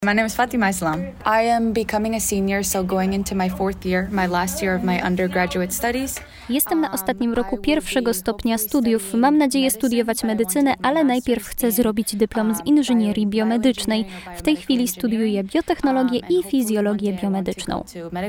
My name is Fatima Islam. I am becoming a senior, so going into my fourth year, my last year of my undergraduate studies. Jestem na ostatnim roku pierwszego stopnia studiów. Mam nadzieję studiować medycynę, ale najpierw chcę zrobić dyplom z inżynierii biomedycznej. W tej chwili studiuję biotechnologię i fizjologię biomedyczną.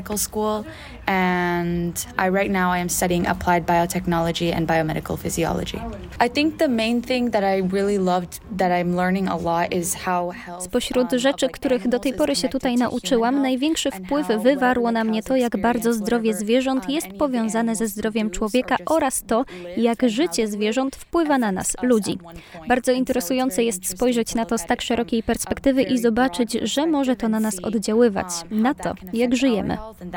Right now I am studying applied biotechnology and biomedical physiology. I think the main thing that I really loved that I'm learning a lot is how health. Spośród rzeczy, których do tej pory się tutaj nauczyłam, największy wpływ wywarło na mnie to, jak bardzo zdrowie zwierząt jest powiązane ze zdrowiem człowieka oraz to, jak życie zwierząt wpływa na nas, ludzi. Bardzo interesujące jest spojrzeć na to z tak szerokiej perspektywy i zobaczyć, że może to na nas oddziaływać, na to, jak żyjemy.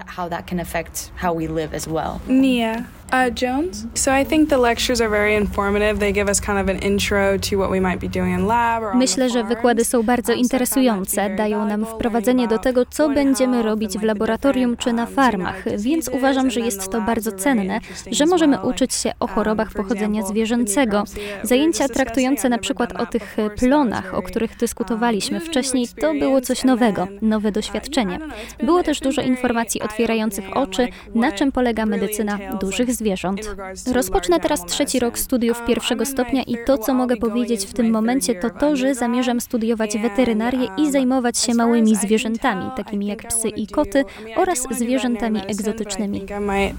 Nia Jones. So I think the lectures are very informative. They give us kind of an intro to what we might be doing in lab or on Myślę, że wykłady są bardzo interesujące. Dają nam wprowadzenie do tego, co będziemy robić w laboratorium czy na farmach, więc uważam, że jest to bardzo cenne, że możemy uczyć się o chorobach pochodzenia zwierzęcego. Zajęcia traktujące na przykład o tych plonach, o których dyskutowaliśmy wcześniej, to było coś nowego, nowe doświadczenie. Było też dużo informacji otwierających oczy, na czym polega medycyna dużych zwierząt. Rozpocznę teraz 3. rok studiów pierwszego stopnia i to, co mogę powiedzieć w tym momencie, to to, że zamierzam studiować weterynarię i zajmować się małymi zwierzętami, takimi jak psy i koty oraz zwierzętami egzotycznymi.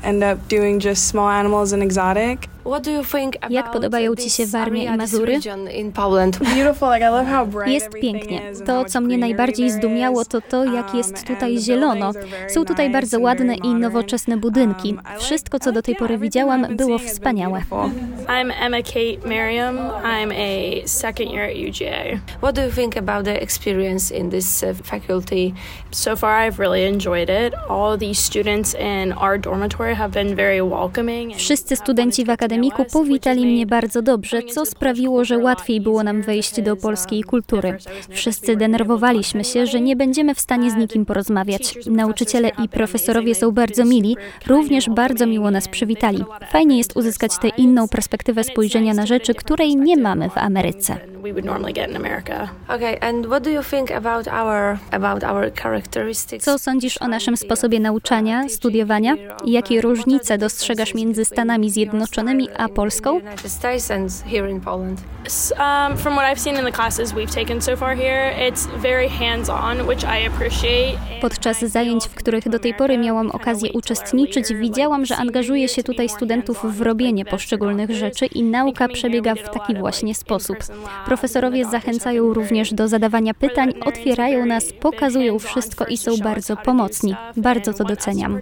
Jak podobają Ci się Warmia i Mazury? Jest pięknie. To, co mnie najbardziej zdumiało, to to, jak jest tutaj zielono. Są tutaj bardzo ładne i nowoczesne budynki. Wszystko, co do tej pory widziałam, było wspaniałe. I'm Emma Kate Merriam. I'm a second year at UGA. What do you think about the experience in this faculty? So far I've really enjoyed it. All the students in our dormitory have been very welcoming. Wszyscy studenci w akademiku powitali mnie bardzo dobrze, co sprawiło, że łatwiej było nam wejść do polskiej kultury. Wszyscy denerwowaliśmy się, że nie będziemy w stanie z nikim porozmawiać. Nauczyciele i profesorowie są bardzo mili, również bardzo miło nas przywitali. Fajnie jest uzyskać tę inną perspektywę spojrzenia na rzeczy, której nie mamy w Ameryce. Co sądzisz o naszym sposobie nauczania, studiowania? Jakie różnice dostrzegasz między Stanami Zjednoczonymi a Polską? From what I've seen in the classes we've taken so far here, it's very hands-on, which I appreciate. Podczas zajęć, w których do tej pory miałam okazję uczestniczyć, widziałam, że angażuje się tutaj studentów w robienie poszczególnych rzeczy i nauka przebiega w taki właśnie sposób. Profesorowie zachęcają również do zadawania pytań, otwierają nas, pokazują wszystko i są bardzo pomocni. Bardzo to doceniam.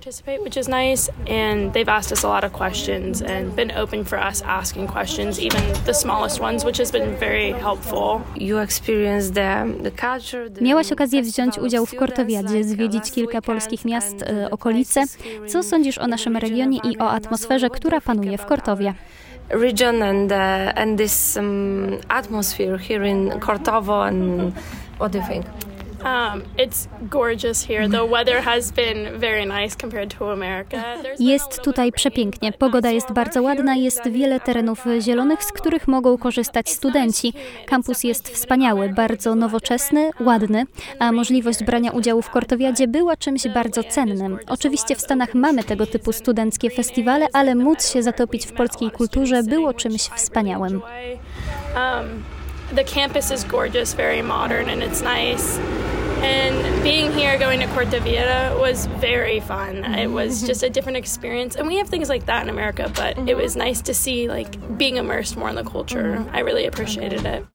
Miałaś okazję wziąć udział w Kortowiadzie, zwiedzić kilka polskich miast, okolice. Co sądzisz o naszym regionie i o atmosferze, która panuje w Kortowie? Region and this atmosphere here in Kortowo, and what do you think? It's gorgeous here. The weather has been very nice compared to America. Jest tutaj przepięknie. Pogoda jest bardzo ładna, jest wiele terenów zielonych, z których mogą korzystać studenci. Kampus jest wspaniały, bardzo nowoczesny, ładny, a możliwość brania udziału w Kortowiadzie była czymś bardzo cennym. Oczywiście w Stanach mamy tego typu studenckie festiwale, ale móc się zatopić w polskiej kulturze było czymś wspaniałym. The campus is gorgeous, very modern, and it's nice. And being here, going to Cortavia was very fun. It was just a different experience. And we have things like that in America, but it was nice to see, like, being immersed more in the culture. I really appreciated it.